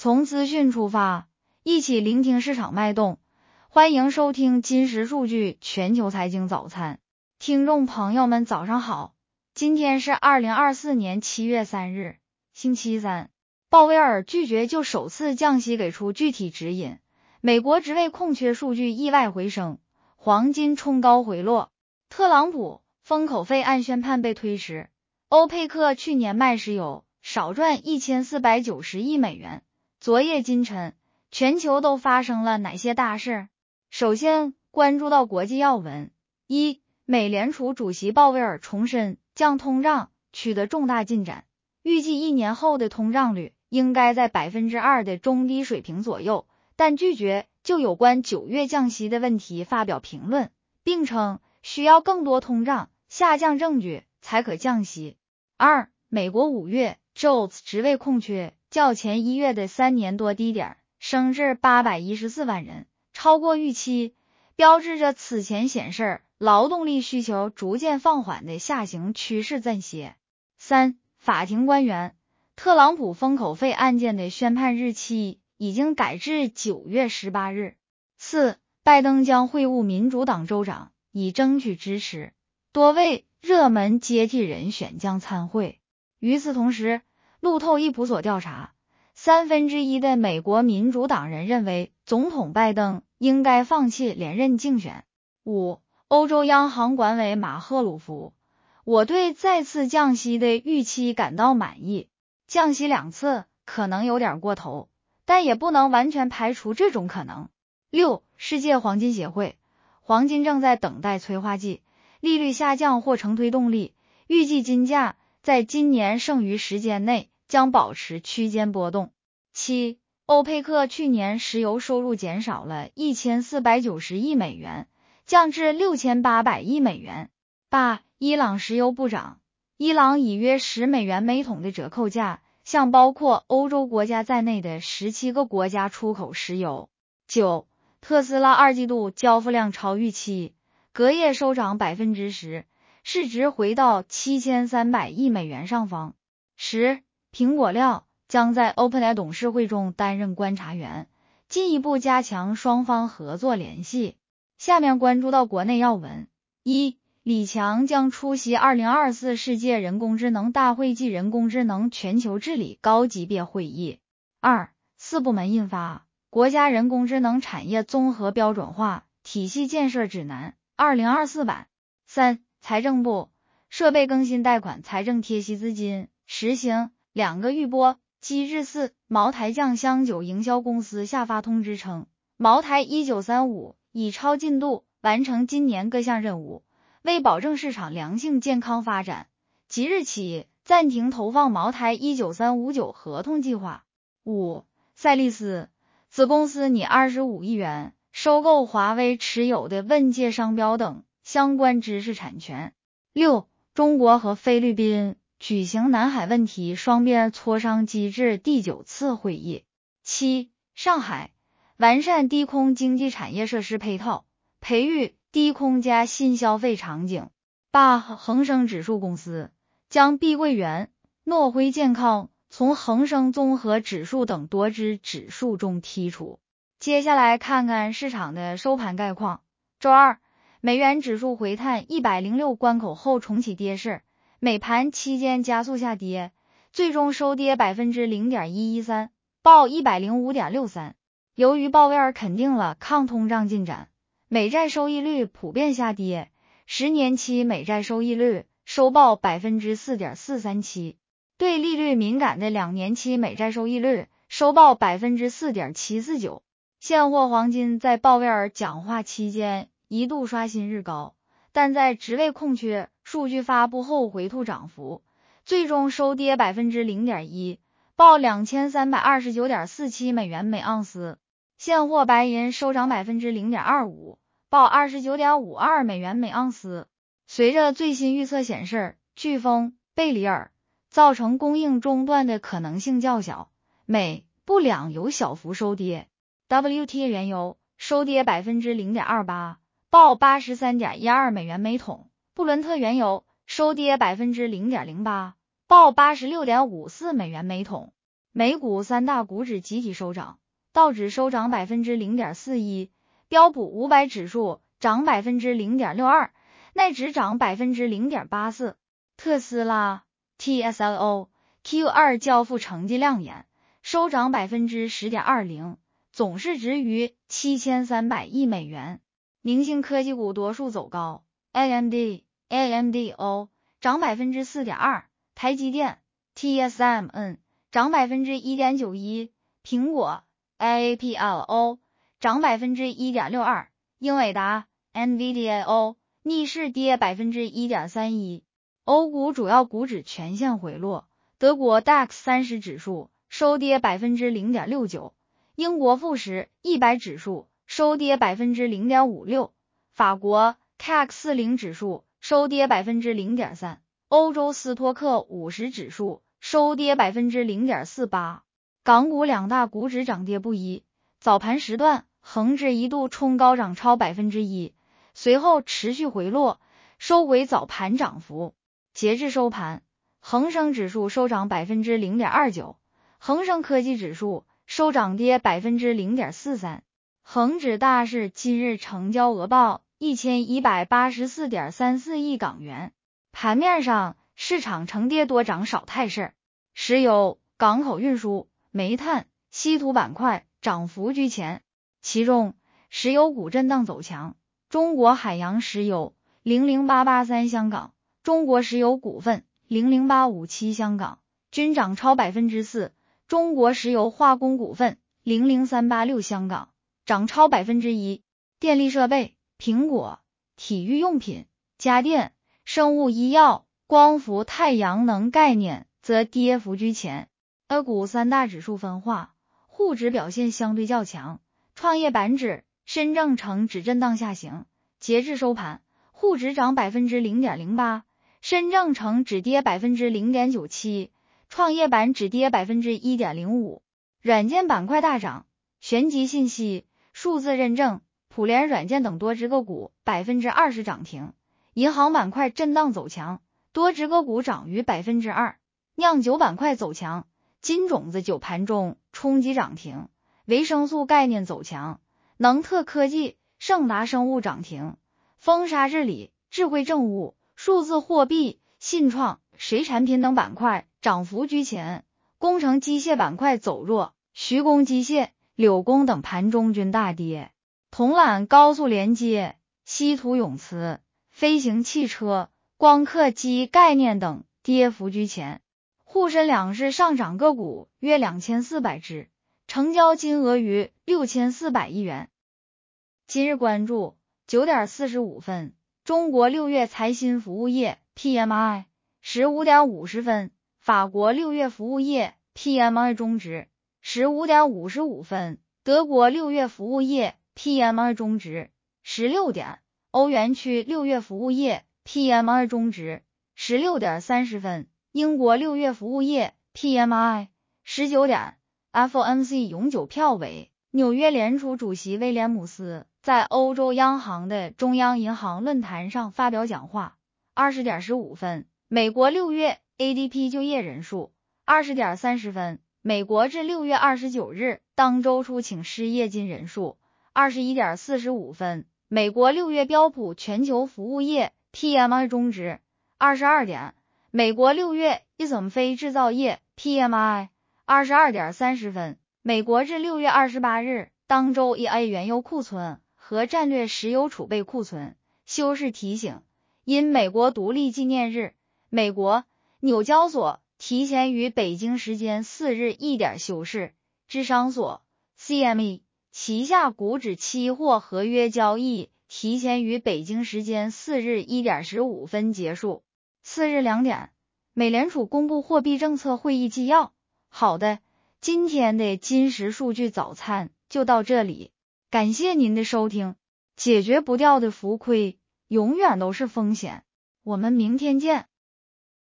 从资讯出发，一起聆听市场脉动。欢迎收听金石数据全球财经早餐。听众朋友们早上好，今天是2024年7月3日，星期三。鲍威尔拒绝就首次降息给出具体指引。美国职位空缺数据意外回升，黄金冲高回落。特朗普封口费案宣判被推迟。欧佩克去年卖石油少赚1490亿美元。昨夜今晨，全球都发生了哪些大事？首先关注到国际要闻。一、美联储主席鲍威尔重申降通胀取得重大进展，预计1年后的通胀率应该在 2% 的中低水平左右，但拒绝就有关9月降息的问题发表评论，并称需要更多通胀下降证据才可降息。二、美国5月 JOLTS 职位空缺较前1月的3年多低点升至814万人，超过预期，标志着此前显示劳动力需求逐渐放缓的下行趋势暂歇。三、法庭官员，特朗普封口费案件的宣判日期已经改至9月18日。四、拜登将会晤民主党州长，以争取支持，多位热门接替人选将参会。与此同时，路透一普所调查，1/3的美国民主党人认为总统拜登应该放弃连任竞选。五、欧洲央行管委马赫鲁夫，我对再次降息的预期感到满意，降息2次可能有点过头，但也不能完全排除这种可能。六、世界黄金协会，黄金正在等待催化剂，利率下降或成推动力，预计金价在今年剩余时间内将保持区间波动。七、欧佩克去年石油收入减少了1490亿美元，降至6800亿美元。八、伊朗石油部长，伊朗以约10美元每桶的折扣价向包括欧洲国家在内的17个国家出口石油。九、特斯拉2季度交付量超预期，隔夜收涨 10%， 市值回到7300亿美元上方。十、苹果料将在 OpenAI 董事会中担任观察员，进一步加强双方合作联系。下面关注到国内要闻。一、李强将出席2024世界人工智能大会暨人工智能全球治理高级别会议。二、4部门印发国家人工智能产业综合标准化体系建设指南2024版。三、财政部设备更新贷款财政贴息资金实行2个预拨机制。四、茅台酱香酒营销公司下发通知称，茅台1935已超进度完成今年各项任务，为保证市场良性健康发展，即日起暂停投放茅台1935酒合同计划。五、赛力斯子公司拟25亿元收购华为持有的问界商标等相关知识产权。六、中国和菲律宾举行南海问题双边磋商机制第9次会议。七、上海完善低空经济产业设施配套，培育低空加新消费场景。八、恒生指数公司将碧桂园、诺辉健康从恒生综合指数等多只指数中剔除。接下来看看市场的收盘概况。周二，美元指数回探106关口后重启跌势，美盘期间加速下跌，最终收跌 0.113%， 报 105.63。由于鲍威尔肯定了抗通胀进展，美债收益率普遍下跌，10年期美债收益率收报 4.437%， 对利率敏感的2年期美债收益率收报 4.749%。现货黄金在鲍威尔讲话期间一度刷新日高，但在职位空缺数据发布后回吐涨幅，最终收跌 0.1%， 报 2329.47 美元每盎司。现货白银收涨 0.25%， 报 29.52 美元每盎司。随着最新预测显示，飓风贝里尔造成供应中断的可能性较小，美布两油小幅收跌。WTI 原油收跌 0.28%， 报 83.12 美元每桶。布伦特原油收跌 0.08%， 报 86.54 美元每桶。 美股三大股指集体收涨，道指收涨 0.41%， 标普500指数涨 0.62%， 奈指涨 0.84%。 特斯拉 TSLO Q2 交付成绩亮眼，收涨 10.20%， 总市值逾7300亿美元。明星科技股多数走高， AMD、AMDO 涨 4.2%， 台积电 TSMN 涨 1.91%， 苹果 AAPLO 涨 1.62%， 英伟达 NVIDIA 逆势跌 1.31%。 欧股主要股指全线回落，德国 DAX 30指数收跌 0.69%， 英国富时100指数收跌 0.56%， 法国 CAC 40指数收跌 0.3%， 欧洲斯托克50指数收跌 0.48%。 港股两大股指涨跌不一，早盘时段恒指一度冲高涨超 1%， 随后持续回落，收回早盘涨幅。截至收盘，恒生指数收涨 0.29%， 恒生科技指数收涨跌 0.43%。 恒指大市今日成交额报 1184.34 亿港元。盘面上，市场承跌多涨少态势，石油、港口运输、煤炭、稀土板块涨幅居前，其中石油股震荡走强，中国海洋石油00883香港、中国石油股份00857香港均涨超 4%， 中国石油化工股份00386香港涨超 1%。 电力设备、苹果、体育用品、家电、生物医药、光伏太阳能概念则跌幅居前。A 股三大指数分化，沪指表现相对较强，创业板指、深证成指震荡下行。截至收盘，沪指涨 0.08%， 深证成指跌 0.97%， 创业板指跌 1.05%。 软件板块大涨，玄极信息、数字认证、普联软件等多只个股 20% 涨停。银行板块震荡走强，多只个股涨逾 2%。 酿酒板块走强，金种子酒盘中冲击涨停，维生素概念走强，能特科技、盛达生物涨停，风沙治理、智慧政务、数字货币、信创、水产品等板块涨幅居前。工程机械板块走弱，徐工机械、柳工等盘中均大跌。铜缆高速连接、稀土永磁、飞行汽车、光刻机概念等跌幅居前。沪深两市上涨个股约2400只，成交金额逾6400亿元。今日关注9点45分，中国6月财新服务业 PMI 15.50分，法国6月服务业 PMI 中值 15.55分，德国6月服务业 PMI 中值 16点，欧元区6月服务业 PMI 中值 16.30分，英国6月服务业 PMI 19点。 FOMC 永久票委、纽约联储主席威廉姆斯在欧洲央行的中央银行论坛上发表讲话。20点15分，美国6月 ADP 就业人数。20点30分，美国至6月29日当周出请失业金人数。21点45分，美国6月标普全球服务业 PMI 中值。22点，美国6月ISM非制造业 PMI。 22点30分，美国至6月28日当周 EA 原油库存和战略石油储备库存。休市提醒，因美国独立纪念日，美国纽交所提前于北京时间4日1点休市，芝商所 CME 旗下股指期货合约交易提前于北京时间4日1点15分结束。4日2点，美联储公布货币政策会议纪要。好的，今天的金石数据早餐就到这里，感谢您的收听。解决不掉的浮亏，永远都是风险。我们明天见。